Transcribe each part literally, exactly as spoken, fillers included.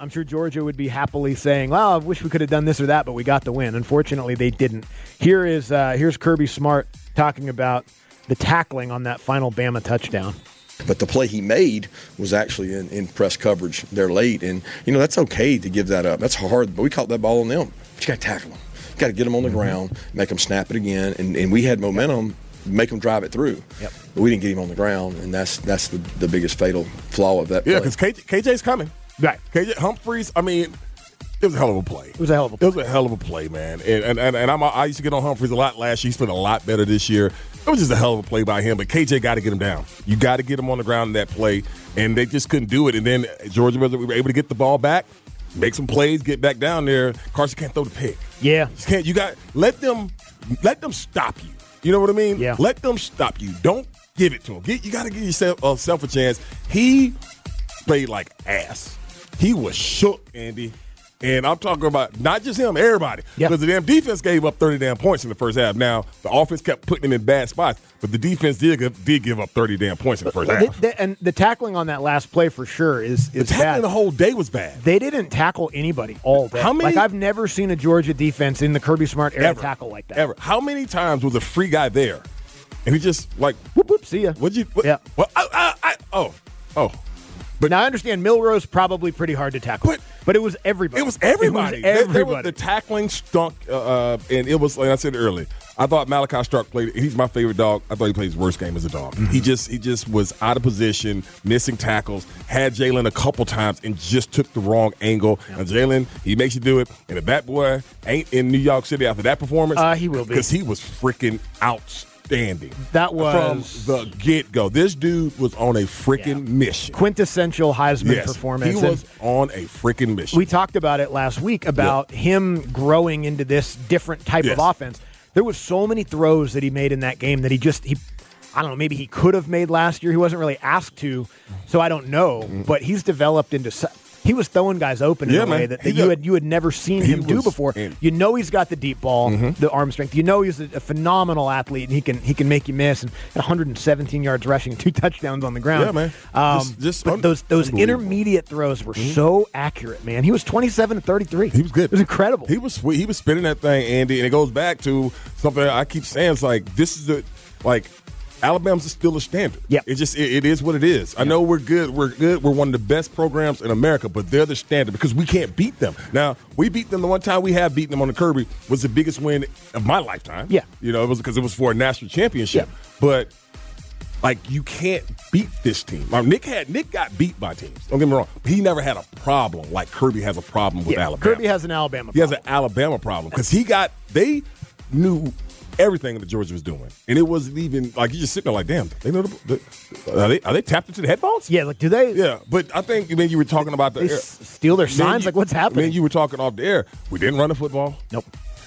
I'm sure Georgia would be happily saying, well, I wish we could have done this or that, but we got the win. Unfortunately, they didn't. Here is uh, here's Kirby Smart talking about the tackling on that final Bama touchdown. But the play he made was actually in, in press coverage there late. And, you know, that's okay to give that up. That's hard, but we caught that ball on them. But you got to tackle them. You got to get them on the mm-hmm. ground, make them snap it again. And, and we had momentum, make them drive it through. Yep. But we didn't get him on the ground, and that's that's the, the biggest fatal flaw of that play. Yeah, because K J, K J's coming. Right. K J Humphreys, I mean, it was a hell of a play. It was a hell of a play. It was a hell of a play, man. And and, and, and I'm, I used to get on Humphreys a lot last year. He's been a lot better this year. It was just a hell of a play by him, but K J got to get him down. You got to get him on the ground in that play, and they just couldn't do it. And then Georgia was we were able to get the ball back, make some plays, get back down there. Carson can't throw the pick. Yeah, just can't. You got let them let them stop you. You know what I mean? Yeah. Let them stop you. Don't give it to him. Get, you got to give yourself uh, self a chance. He played like ass. He was shook, Andy. And I'm talking about not just him, everybody. Yep. Because the damn defense gave up thirty damn points in the first half. Now, the offense kept putting him in bad spots, but the defense did give, did give up thirty damn points in the first the, half. the, and the tackling on that last play for sure is, is the tackling bad. the whole day was bad. They didn't tackle anybody all day. How many, like, I've never seen a Georgia defense in the Kirby Smart era ever, tackle like that. Ever. How many times was a free guy there? And he just, like, whoop, whoop, see ya. What'd you, what, yeah. Well, I, I, I, oh, oh. But now I understand Milrose probably pretty hard to tackle, but, but it was everybody. It was everybody. It was everybody. There, there was, the tackling stunk, uh, and it was like I said earlier. I thought Malachi Stark played. He's my favorite dog. I thought he played his worst game as a dog. Mm-hmm. He just he just was out of position, missing tackles. Had Jalen a couple times and just took the wrong angle. Yeah. And Jalen, he makes you do it. And if that boy ain't in New York City after that performance, uh, he will be because he was freaking outstanding. Standing. That was from the get-go. This dude was on a freaking yeah. mission. Quintessential Heisman yes, performance. He was and on a freaking mission. We talked about it last week about yeah. him growing into this different type yes. of offense. There was so many throws that he made in that game that he just he I don't know, maybe he could have made last year. He wasn't really asked to, so I don't know. Mm-hmm. But he's developed into he was throwing guys open in yeah, a way man. that, that you had you had never seen him do before. In. You know he's got the deep ball, mm-hmm. the arm strength. You know he's a, a phenomenal athlete, and he can he can make you miss. And one hundred seventeen yards rushing, two touchdowns on the ground. Yeah, man. Um, just, just but un- those those intermediate throws were mm-hmm. so accurate, man. He was twenty-seven to thirty-three. He was good. It was incredible. He was sweet. He was spinning that thing, Andy, and it goes back to something I keep saying. It's like this is the like. Alabama's still a standard. Yeah, it just it, it is what it is. Yep. I know we're good. We're good. We're one of the best programs in America, but they're the standard because we can't beat them. Now we beat them the one time we have beaten them on the Kirby was the biggest win of my lifetime. Yeah, you know it was because it was for a national championship. Yeah. But like you can't beat this team. Now, Nick had Nick got beat by teams. Don't get me wrong. He never had a problem like Kirby has a problem with yeah, Alabama. Kirby has an Alabama. He problem. has an Alabama problem because he got they knew. Everything that Georgia was doing, and it wasn't even like you just sitting there like, damn, they know the, the, are they are they tapped into the headphones? Yeah, like do they? Yeah, but I think I mean you were talking about the they air. S- steal their signs. You, like what's happening? Then you were talking off the air. We didn't run the football. Nope.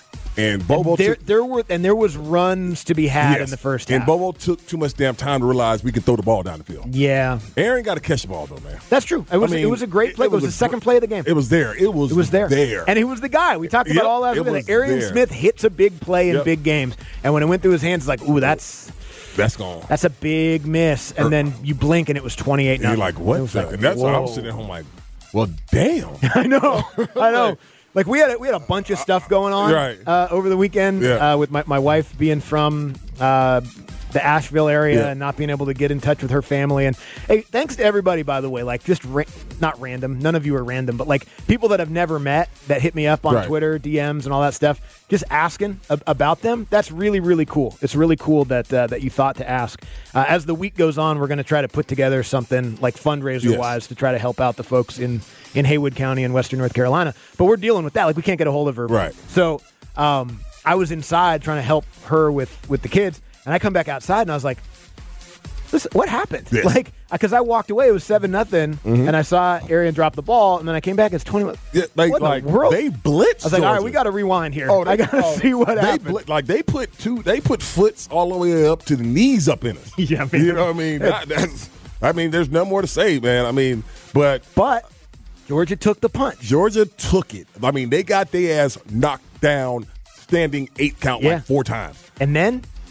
And Bobo and there, took, there were and there was runs to be had yes, in the first and half. Bobo took too much damn time to realize we could throw the ball down the field. Yeah, Aaron got to catch the ball though, man. That's true. It was I mean, it was a great play. It, it was, was the second play of the game. It was there. It was. It was there. There, and he was the guy we talked about yep, all last week. Arian there. Smith hits a big play in yep. big games, and when it went through his hands, it's like, ooh, that's that's gone. That's a big miss. And then you blink, and it was twenty-eight. You're like, what? Like, and that's why I'm sitting at home like, well, damn. I know. I know. Like we had a, we had a bunch of stuff going on right. uh, over the weekend yeah. uh, with my, my wife being from uh, the Asheville area yeah. and not being able to get in touch with her family. And hey, thanks to everybody, by the way, like just ra- not random. None of you are random, but like people that I've never met that hit me up on right. Twitter, D Ms, and all that stuff, just asking ab- about them. That's really, really cool. It's really cool that uh, that you thought to ask. Uh, as the week goes on, we're going to try to put together something like fundraiser-wise yes. to try to help out the folks in, in Haywood County and Western North Carolina. But we're dealing with that. Like we can't get a hold of her. Right. So um, I was inside trying to help her with, with the kids, and I come back outside, and I was like, listen, what happened? Yes. Like, because I walked away, it was seven nothing, mm-hmm. and I saw Arian drop the ball, and then I came back, it's twenty. Yeah, like, what in like the world? They blitzed. I was like, all right, we got to rewind here. Oh, they, I got to oh, see what they happened. Bl- like they put two, they put foots all the way up to the knees up in us. Yeah, man. You know what I mean? That, that's, I mean, there's no more to say, man. I mean, but but Georgia took the punch. Georgia took it. I mean, they got their ass knocked down, standing eight count yeah. like four times, and then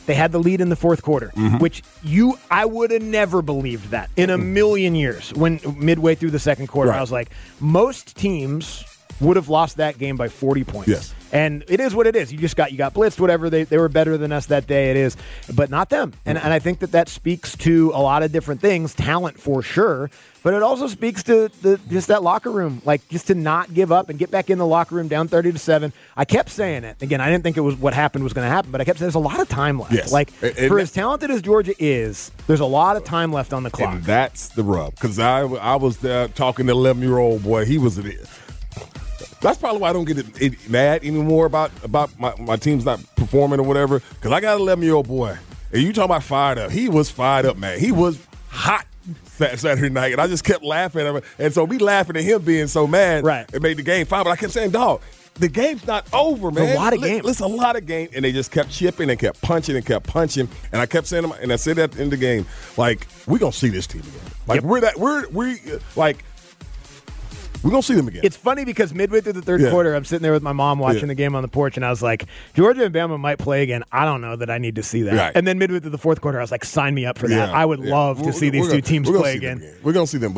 They had the lead in the fourth quarter, mm-hmm. which you I would have never believed that in a million years. When midway through the second quarter, right. I was like, most teams would have lost that game by forty points. Yes. And it is what it is. You just got you got blitzed, whatever. They they were better than us that day. It is, but not them. And and I think that that speaks to a lot of different things, talent for sure. But it also speaks to the, just that locker room, like just to not give up and get back in the locker room down thirty to seven. I kept saying it. Again, I didn't think it was what happened was going to happen, but I kept saying there's a lot of time left. Yes. Like and, and for as talented as Georgia is, there's a lot of time left on the clock. And that's the rub. Because I, I was there talking to eleven-year-old boy. He was an That's probably why I don't get it, it, mad anymore about, about my, my team's not performing or whatever, because I got an eleven-year-old boy. And you talking about fired up. He was fired up, man. He was hot that Saturday night, and I just kept laughing at him. And so we laughing at him being so mad. Right. It made the game fine. But I kept saying, dog, the game's not over, man. It's a lot of games. It's a lot of games. And they just kept chipping and kept punching and kept punching. And I kept saying, and I said at the end of the game, like, we're going to see this team again. Like, yep. we're that, we're, we, like, we're going to see them again. It's funny because midway through the third yeah. quarter, I'm sitting there with my mom watching yeah. the game on the porch, and I was like, Georgia and Bama might play again. I don't know that I need to see that. Right. And then midway through the fourth quarter, I was like, sign me up for that. Yeah. I would yeah. love to we're, see these gonna, two teams play again. again. We're going to see them.